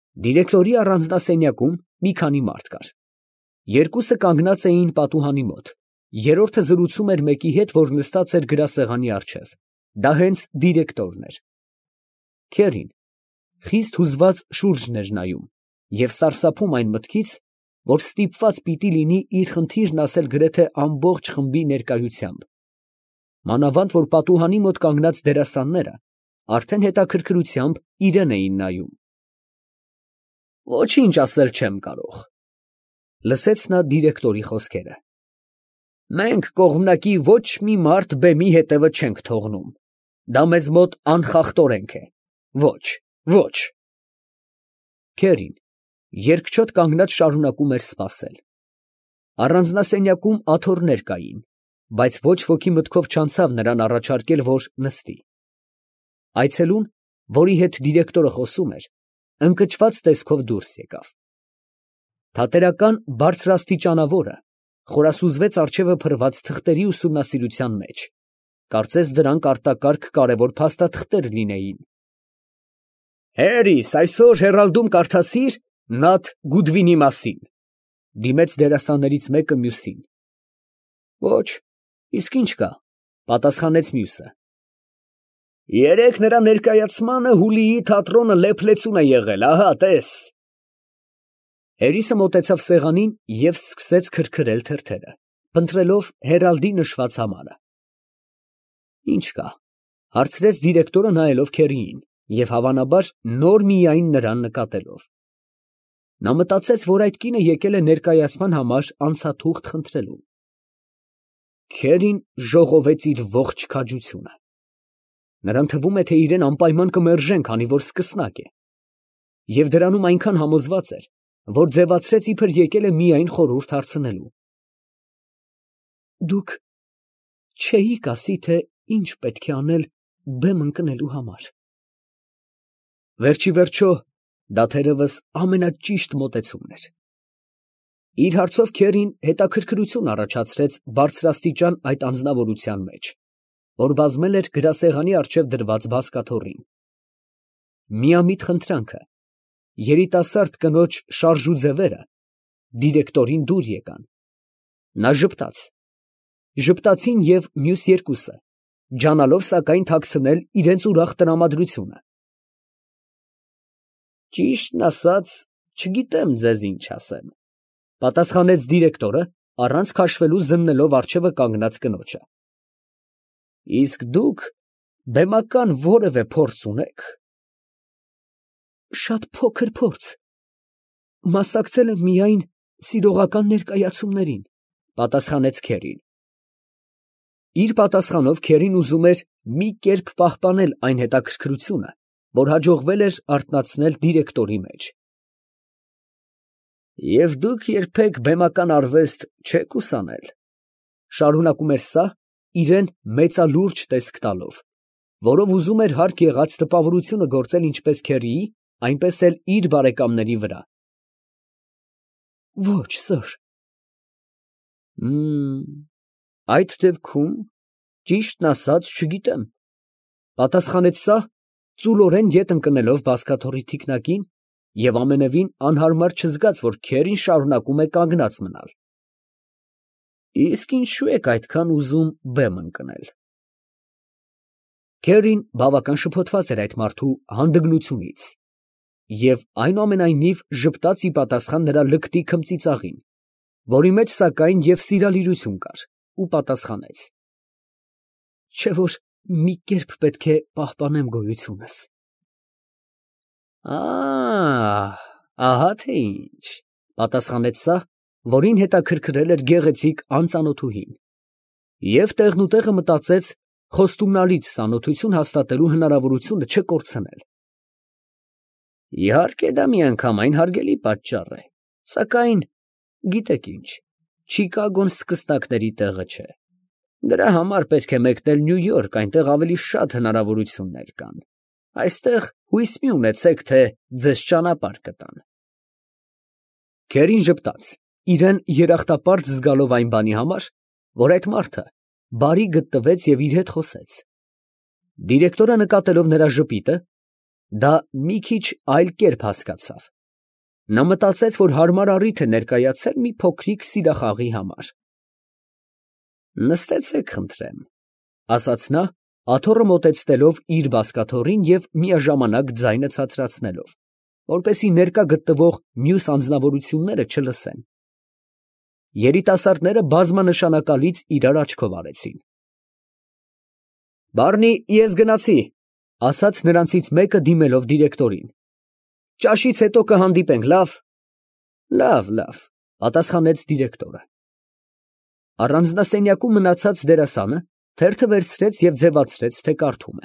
Դիրեկտորի առանձնասենյակում մի քանի մարդ կար։ Երկուսը կանգնած էին պատուհանի մոտ, երրորդը զրուցում էր մեկի հետ, որ նստած էր գրասեղանի առջև։ Դա հենց դիրեկտորն էր։ Քերին խիստ հուզված շուրջն էր նայում և սարսափում այն մտքից, որ ստիպված պիտի լինի իր խնդիրն ասել գրեթե ամբողջ խմբի ներկայությամբ, մանավանդ որ պատուհանի մոտ կանգնած դերասանները արդեն հետաքրքրությամբ իրան էին նայում։ «Ոչինչ ասել չեմ կարող», ֊ լսեց նա դիրեկտորի խոսքերը։ «Մենք կողմնակի ոչ մի մարդ բեմի հետևը չենք թողնում. դա մեզ մոտ անխախտ օրենք է, ոչ, ոչ»։ Քերին երկչոտ կանգնած շարունակում էր սպասել։ Առանձնասենյակում աթոռներ կային, բայց ոչ ոքի մտքով չանցավ նրան առաջարկել, որ նստի։ Այցելուն, որի հետ դիրեկտորը խոսում էր, ընկճված տեսքով դուրս եկավ։ Թատերական բարձրաստիճանավորը խորասուզվեց առջևը փռված թղթերի ուսումնասիրության մեջ, կարծես դրանք արտակարգ կարևոր փաստաթղթեր լինեին։ «Հերիս, այսօր Հերալդում կարդացի՞ր Նաթ Գուդվինի մասին», ֊ դիմեց դերասաններից մեկը մյուսին։ «Ոչ, իսկ ի՞նչ կա», ֊ պատասխանեց մյուսը։ «Երեկ նրա ներկայացմանը Հուլիի թատրոնը լեփլեցուն է եղել, ահա տես»։ Հերիսը մոտեցավ սեղանին և սկսեց քրքրել թերթերը, փնտրելով Հերալդի նշված համարը։ «Ի՞նչ կա», ֊ հարցրեց դիրեկտորը նայելով Քերիին և հավանաբար նոր միայն նրան նկատելով։ Նա մտածեց, որ այդ կինը եկել է ներկայացման համար անցաթուղթ խնդրելու։ Քերին ժողովեց իր ողջ քաջությունը։ Նրան թվում է, թե իրեն անպայման կմերժեն, քանի որ սկսնակ է, և դրանում այնքան համոզված էր, որ ձևացրեց, իբր եկել է միայն խորհուրդ հարցնելու։ «Դուք չէիք ասի, թե ինչ պետք է անել բեմ ընկնելու համար»։ Վերջիվերջո, դա թերևս ամենաճիշտ մոտեցումն էր։ Իր հարցով Քերին հետաքրքրություն առաջացրեց բարձրաստիճան այդ անձնավորության մեջ, որ բազմել էր գրասեղանի առջև դրված բազկաթոռին։ Միամիտ խնդրանքը, երիտասարդ կնոջ շարժուձևերը դիրեկտորին դուր եկան։ Նա ժպտաց։ Ժպտացին և մյուս երկուսը, ջանալով սակայն թաքցնել իրենց ուրախ տրամադրությունը։ «Ճիշտն ասած, չգիտեմ ձեզ ինչ ասեմ», ֊ պատասխանեց դիրեկտորը, առանց քաշվելու զննելով առջևը կանգնած կնոջը։ «Իսկ դուք բեմական որևէ փորձ ունե՞ք»։ «Շատ փոքր փորձ. մասնակցել եմ միայն սիրողական ներկայացումներին», ֊ պատասխանեց Քերին։ Իր պատասխանով Քերին ուզում էր մի կերպ պահպանել այն հետաքրքրությունը, որ հաջողվել էր արթնացնել դիրեկտորի մեջ։ «Եվ դուք երբեք բեմական արվեստ չեք ուսանել», ֊ շարունակում էր սա, իրան մեծալուրջ տեսք տալով, որով ուզում էր հարկ եղած տպավորությունը գործել ինչպես Քերիի, այնպես էլ իր բարեկամների վրա։ «Ոչ, սըր»։ Այդ դեպքում, ճիշտն ասած, չգիտեմ, ֊ պատասխանեց սա, ծուլորեն ետ ընկնելով բազկաթոռի թիկնակին և ամենևին անհարմար չզգաց, որ Քերին շարունակում է կանգնած մնալ։ «Իսկ ինչո՞ւ եք այդքան ուզում բեմ ընկնել»։ Քերին բավական շփոթված էր այդ մարդու հանդգնությունից և այնուամենայնիվ ժպտաց ի պատասխան նրա լկտի քմծիծաղին, որի մեջ, սակայն, և սիրալիրություն կար, ու պատասխանեց. «Չէ՞ որ մի կերպ պետք է պահպանեմ գոյությունս»։ Ահա թե ինչ, ֊ պատասխանեց սա, որին հետաքրքրել էր գեղեցիկ անծանոթուհին, և տեղնուտեղը մտածեց խոստումնալից ծանոթություն հաստատելու հնարավորությունը չկորցնել։ Իհարկե, դա միանգամայն հարգելի պատճառ է, սակայն, գիտեք ինչ, Չիկագոն սկսնակների տեղը չէ։ Դրա համար պետք է մեկնել Նյու Յորք, այնտեղ ավելի շատ հնարավորություններ կան։ Այստեղ հույս մի ունեցեք, թե ձեզ ճանապարհ կտան։ Քերին ժպտաց, իրան երախտապարտ զգալով այն բանի համար, որ այդ մարդը բարի գտնվեց և իր հետ խոսեց։ Դիրեկտորը նկատելով նրա ժպիտը, դա մի քիչ այլ կերպ հասկացավ Նա մտածեց, որ հարմար առիթ է ներկայացել մի փոքրիկ սիրախաղի համար։ Նստեցեք, խնդրեմ, ասաց նա, աթոռը մոտեցնելով իր բազկաթոռին և միաժամանակ ձայնը ցածրացնելով, որպեսզի ներկա գտնվող մյուս անձնավորությունները չլսեն։ Երիտասարդները բազմանշանակալից իրար աչքով արեցին։ Բարնի, ես գնացի, ասաց նրանցից մեկը դիմելով դիրեկտորին։ Ճաշից հետո կհանդիպենք, լավ։ Լավ, պատասխանեց դիրեկտորը։ Առանձնասենյակում մնացած դերասանը թերթը վերցրեց և ձևացրեց, թե կարդում է։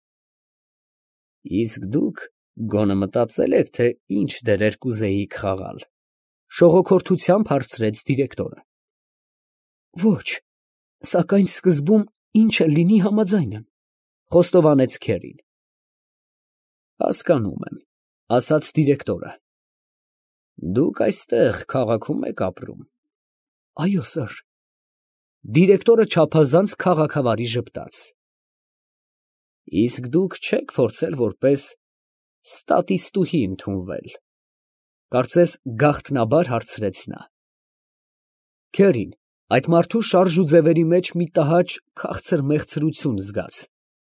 Իսկ դուք գոնե մտածել եք, թե ինչ դերեր կուզեիք խաղալ, շողոքորթությամբ հարցրեց դիրեկտորը։ Ոչ, սակայն սկզբում ինչ էլ լինի համաձայն եմ, խոստովանեց Քերին։ Հասկանում եմ, ասաց դիրեկտորը։ Դուք այստեղ քաղաքում եք ապրում։ Այո, սըր։ Դիրեկտորը չափազանց քաղաքավարի ժպտաց։ Իսկ դուք չեք փորձել որպես ստատիստուհի ընդունվել, կարծես գաղտնաբար հարցրեց նա։ Քերին այդ մարդու շարժ ու ձևերի մեջ մի տհաճ քաղցր մեղցրություն զգաց։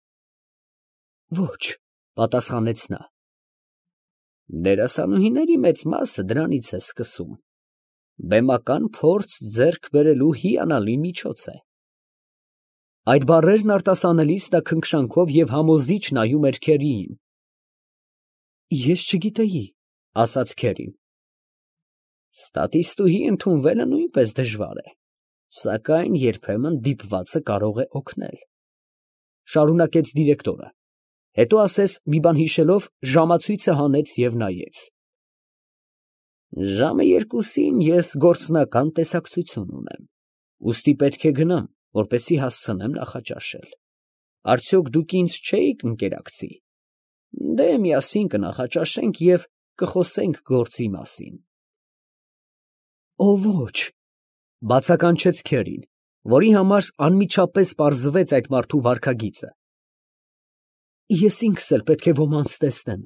Ոչ, պատասխանեց նա։ Դերասանուհիների մեծ մասը դրանից է սկսում։ Բեմական փորձ ձեռք բերելու հիանալի միջոց է։ Այդ բառերն արտասանելիս նա քնքշանքով և համոզիչ նայում էր Քերիին։ Ես չգիտեի, ասաց Քերին։ Ստատիստուհի ընդունվելը նույնպես դժվար է, սակայն երբեմն դիպվածը կարող է օգնել, շարունակեց դիրեկտորը, հետո ասես մի բան հիշելով ժամացույցը հանեց և նայեց։ Ժամը 2-ին ես գործնական տեսակցություն ունեմ, ուստի պետք է գնամ, որպեսզի հասցնեմ նախաճաշել։ Արդյոք դուք ինձ չէիք ընկերակցի։ Դե միասին կնախաճաշենք և կխոսենք գործի մասին։ Օ ոչ, բացականչեց Քերին, որի համար անմիջապես պարզվեց այդ մարդու վարքագիծը։ Ես ինքս էլ պետք է ոմանց տեսնեմ։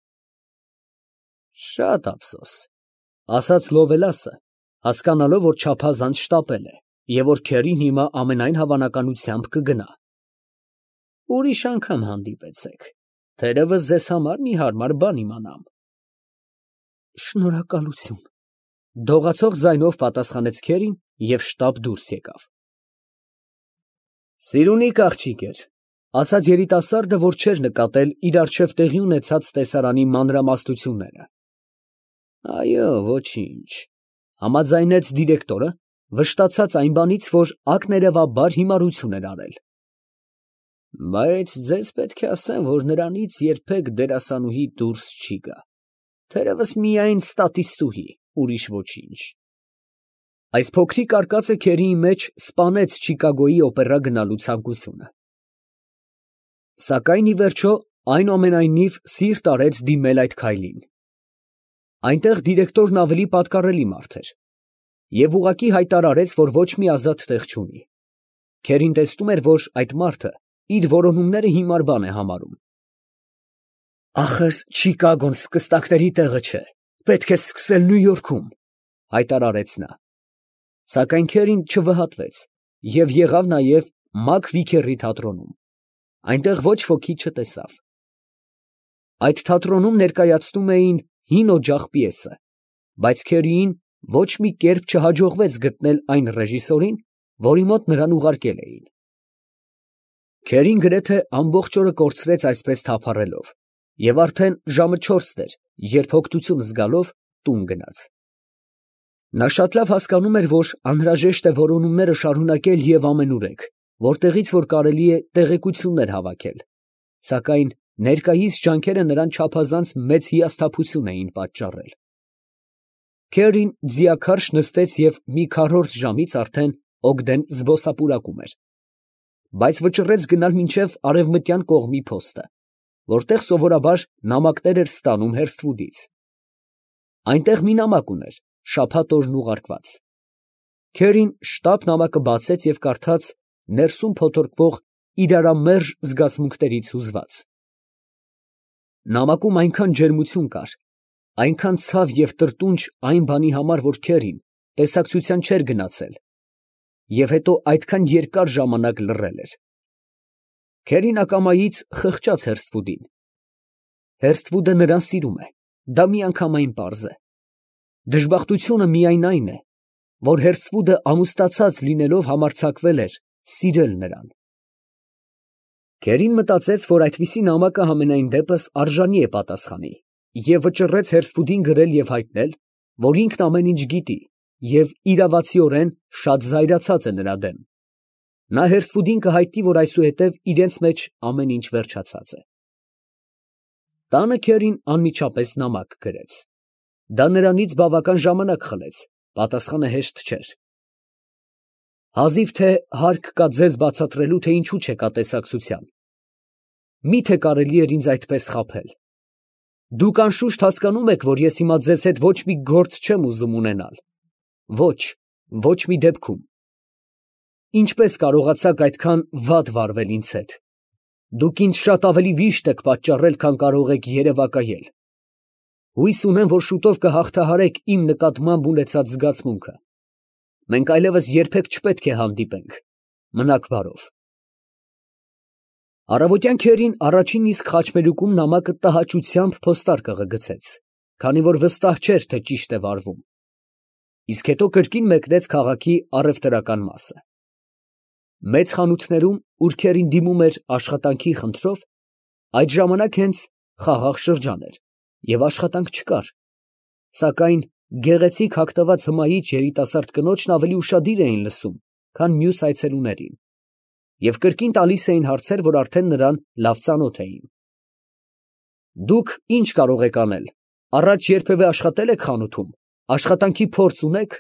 Շատ ափսոս, ասաց Լովելասը, հասկանալով, որ չափազանց շտապել է, և որ Քերին հիմա ամենայն հավանականությամբ կգնա։ Ուրիշ անգամ հանդիպեցեք, թերևս ձեզ համար մի հարմար բան իմանամ։ Շնորհակալություն, դողացող ձայնով պատասխանեց Քերին և շտապ դուրս եկավ։ Սիրունի աղջիկ էր, ասաց երիտասարդը, որ չէր նկատել իր առջև տեղի ունեցած տեսարանի մանրամասնությունները։ Այո, ոչինչ, համաձայնեց դիրեկտորը, վշտացած այն բանից, որ ակներևաբար հիմարություն էր արել։ Բայց ձեզ պետք է ասեմ, որ նրանից երբեք դերասանուհի դուրս չի գա, թերևս միայն ստատիստուհի, ուրիշ ոչինչ։ Այս փոքրիկ արկածը Քերիի մեջ սպանեց Չիկագոյի օպերա գնալու ցանկությունը։ Սակայն ի վերջո, այնուամենայնիվ սիրտ արեց դիմել այդ քայլին։ Այնտեղ դիրեկտորն ավելի պատկառելի մարդ էր և ուղղակի հայտարարեց, որ ոչ մի ազատ տեղ չունի։ Քերին տեսնում էր, որ այդ մարդը իր որոնումները հիմար բան է համարում։ Ախր Չիկագոն սկստակների տեղը չէ, պետք է սկսել Նյու Յորքում, հայտարարեց նա։ Սակայն Քերին չվհատվեց և եղավ նաև Մակ Վիքերի թատրոնում։ Այնտեղ ոչ ոքի չտեսավ։ Այդ թատրոնում ներկայացնում էին Հին օջախ պիեսը, բայց Քերիին ոչ մի կերպ չհաջողվեց գտնել այն ռեժիսորին, որի մոտ նրան ուղարկել էին։ Քերին գրեթե ամբողջ օրը կորցրեց այսպես թափառելով, և արդեն ժամը 4-ն էր, երբ հոգնություն զգալով տուն գնաց։ Նա շատ լավ հասկանում էր, որ անհրաժեշտ է որոնումները շարունակել և ամենուրեք, որտեղից որ կարելի է տեղեկություններ հավաքել, սակայն ներկայիս ջանքերը նրան չափազանց մեծ հիասթափություն էին պատճառել։ Քերին ձիաքարշ նստեց և մի քառորդ ժամից արդեն Օգդեն զբոսապուրակում էր, բայց վճռեց գնալ մինչև արևմտյան կողմի փոստը, որտեղ սովորաբար նամակներ էր ստանում Հերսթվուդից։ Այնտեղ մի նամակ ուներ, շաբաթ օրն ուղարկված։ Քերին շտապ նամակը բացեց և կարդաց ներսում փոթորկվող իրարամերժ զգացմունքներից հուզված։ Նամակում այնքան ջերմություն կար, այնքան ցավ և տրտունջ այն բանի համար, որ քերին տեսակցության չէր գնացել և հետո այդքան երկար ժամանակ լռել էր։ Քերին ակամայից խղճաց Հերսթվուդին։ Հերսթվուդը նրան սիրում է, դա միանգամայն պարզ է։ Դժբախտությունը միայն այն է, որ Հերսթվուդը ամուսնացած լինելով համարձակվել էր սիրել նրան։ Քերին մտածեց, որ այդպիսի նամակը համենայն դեպս արժանի է պատասխանի, և վճռեց Հերսթվուդին գրել և հայտնել, որ ինքն ամեն ինչ գիտի և իրավացիորեն շատ զայրացած է նրա դեմ։ Նա Հերսթվուդին կհայտնի, որ այսուհետև իրենց մեջ ամեն ինչ վերջացած է։ Տանը Քերին անմիջապես նամակ գրեց։ Դա նրանից բավական ժամանակ խլեց, պատասխանը հեշտ չէր։ Հազիվ թե հարկ կա ձեզ բացատրելու, թե ինչու չեկա տեսակցության։ Մի՞թե կարելի էր ինձ այդպես խաբել։ Դուք անշուշտ հասկանում եք, որ ես հիմա ձեզ հետ ոչ մի գործ չեմ ուզում ունենալ։ Ոչ, ոչ մի դեպքում։ Ինչպես կարողացաք այդքան վատ վարվել ինձ հետ։ Դուք ինձ շատ ավելի վիշտ եք պատճառել, քան կարող եք երևակայել։ Հույս ունեմ, որ շուտով կհաղթահարեք իմ նկատմամբ ունեցած զգացմունքը։ Մենք այլևս երբեք չպետք է հանդիպենք։ Մնաք բարով։ Առավոտյան Քերին առաջին իսկ խաչմերուկում նամակը տհաճությամբ փոստարկղը գցեց, քանի որ վստահ չէր, թե ճիշտ է վարվում։ Իսկ հետո կրկին մեկնեց քաղաքի առևտրական մասը։ Մեծ խանութներում, ուր Քերին դիմում էր աշխատանքի խնդրով, այդ ժամանակ հենց խաղաղ շրջան էր և աշխատանք չկար, սակայն գեղեցիկ հագնված հմայիչ երիտասարդ կնոջն ավելի ուշադիր էին լսում, քան մյուս այցելուներին, և կրկին տալիս էին հարցեր, որ արդեն նրան լավ ծանոթ էին։ Դուք ի՞նչ կարող եք անել, առաջ երբևէ աշխատե՞լ եք խանութում, աշխատանքի փորձ ունե՞ք։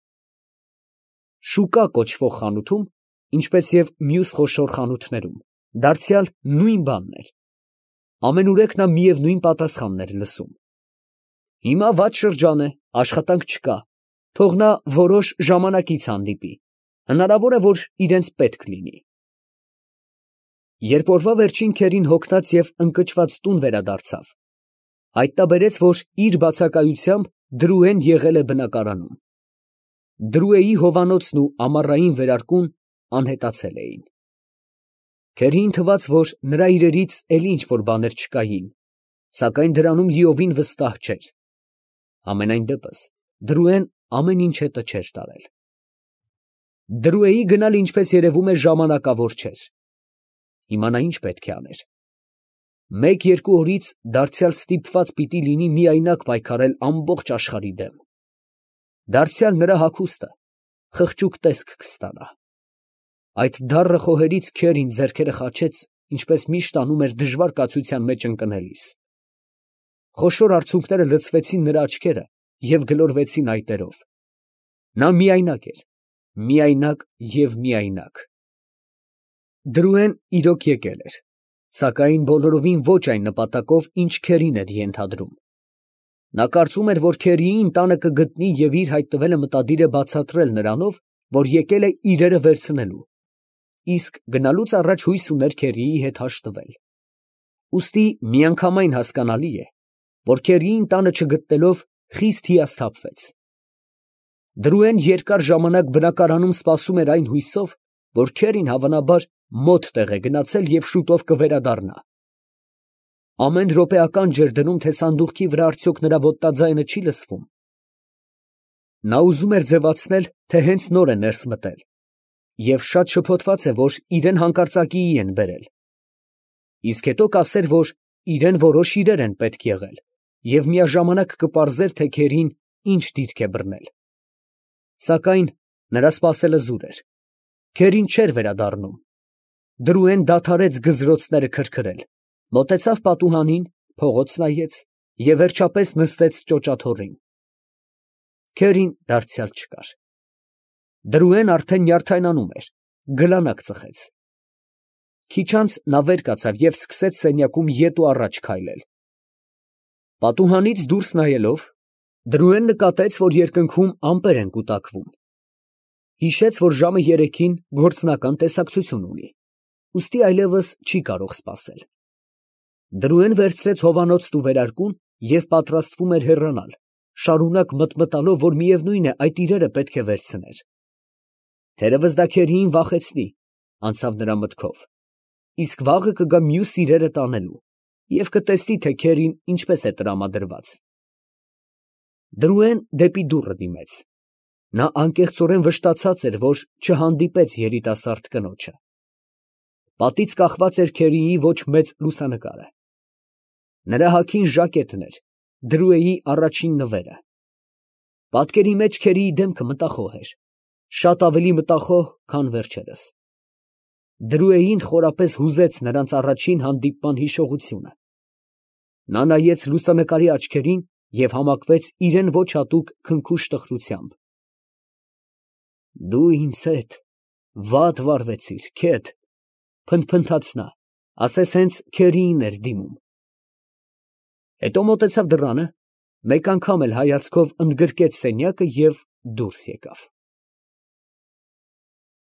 Շուկա կոչվող խանութում, ինչպես և մյուս խոշոր խանութներում, դարձյալ նույն բանն էր։ Ամենուրեք նա միևնույն պատասխանն էր լսում. հիմա վատ շրջան է, աշխատանք չկա, թող նա որոշ ժամանակից հանդիպի, հնարավոր է, որ իրենց պետք լինի։ Երբ օրվա վերջին Քերին հոգնած և ընկճված տուն վերադարձավ, հայտնաբերեց, որ իր բացակայությամբ Դրուեն եղել է բնակարանում։ Դրուեի հովանոցն ու ամառային վերարկուն անհետացել էին։ Քերիին թվաց, որ նրա իրերից էլի ինչ֊որ բաներ չկային, սակայն դրանում լիովին վստահ չէր։ Համենայն դեպս Դրուեն ամեն ինչ հետը չէր տարել։ Դրուեի գնալը, ինչպես երևում է, ժամանակավոր չէր։ Հիմա նա ինչ պետք է աներ։ Մեկ-երկու օրից դարձյալ ստիպված պիտի լինի միայնակ պայքարել ամբողջ աշխարհի դեմ։ Դարձյալ նրա հագուստը խղճուկ տեսք կստանա։ Այդ դառը խոհերից Քերին ձեռքերը խաչեց, ինչպես միշտ անում էր դժվար կացության մեջ ընկնելիս։ Խոշոր արցունքները լցվեցին նրա աչքերը և գլորվեցին այտերով։ Նա միայնակ էր, միայնակ և միայնակ։ Դրուեն իրոք եկել էր, սակայն բոլորովին ոչ այն նպատակով, ինչ Քերին էր ենթադրում։ Նա կարծում էր, որ Քերիին տանը կգտնի և իր հայտնվելը մտադիր է բացատրել նրանով, որ եկել է իրերը վերցնելու, իսկ գնալուց առաջ հույս ուներ Քերիի հետ հաշտվել։ Ուստի միանգամայն հասկանալի է, որ Քերիին տանը չգտնելով խիստ հիասթափվեց։ Դրուեն երկար ժամանակ բնակարանում սպասում էր այն հույսով, որ Քերին հավանաբար մոտ տեղ է գնացել և շուտով կվերադառնա։ Ամեն րոպեական ջրդնում, թե սանդուղքի վրա արդյոք նրա ոտնաձայնը չի լսվում։ Նա ուզում էր ձևացնել, թե հենց նոր է ներս մտել, և շատ շփոթված է, որ իրան հանկարծակիի են բերել։ Իսկ հետո կասեր, որ իրան որոշ իրեր են պետք եղել, և միաժամանակ կպարզեր, թե Քերին ինչ դիրք է բռնել։ Սակայն նրա սպասելը զուր էր։ Քերին չէր վերադառնում։ Դրուեն դադարեց գզրոցները քրքրել, մոտեցավ պատուհանին, փողոց նայեց և վերջապես նստեց ճոճաթոռին։ Քերին դարձյալ չկար։ Դրուեն արդեն նյարդայնանում էր, գլանակ ծխեց։ Քիչ անց նա վեր կացավ և սկսեց սենյակում ետ ու առաջ քայլել։ Պատուհանից դուրս նայելով, Դրուեն նկատեց, որ երկնքում ամպեր են կուտակվում։ Հիշեց, որ ժամը 3-ին գործնական տեսակցություն ունի, ուստի այլևս չի կարող սպասել։ Դրուեն վերցրեց հովանոցն ու վերարկուն և պատրաստվում էր հեռանալ, շարունակ մտմտալով, որ միևնույն է այդ իրերը պետք է վերցներ։ Թերևս դա քերիին վախեցնի, անցավ նրա մտքով, իսկ վաղը կգա մյուս իրերը տանելու և կտեսնի, թե քերին ինչպես է տրամադրված։ Դրուեն դեպի դուռը դիմեց. նա անկեղծորեն վշտացած էր, որ չհանդիպեց երիտասարդ կնոջը։ Պատից կախված էր քերիի ոչ մեծ լուսանկարը։ Նրա հագին ժակետն էր, Դրուեի առաջին նվերը։ Պատկերի մեջ քերիի դեմքը մտախոհ էր, շատ ավելի մտախոհ, քան վերջերս։ Դրուեին խորապես հուզեց նրանց առաջին հանդիպման հիշողությունը։ Նա նայեց լուսանկարի աչքերին և համակվեց իրան ոչ հատուկ քնքուշ տխրությամբ։ «Դու ինձ հետ վատ վարվեցիր, քեթ», փնթփնթաց նա, ասես հենց քերիին էր դիմում։ Հետո մոտեցավ դռանը, մեկ անգամ էլ հայացքով ընդգրկեց սենյակը և դուրս եկավ։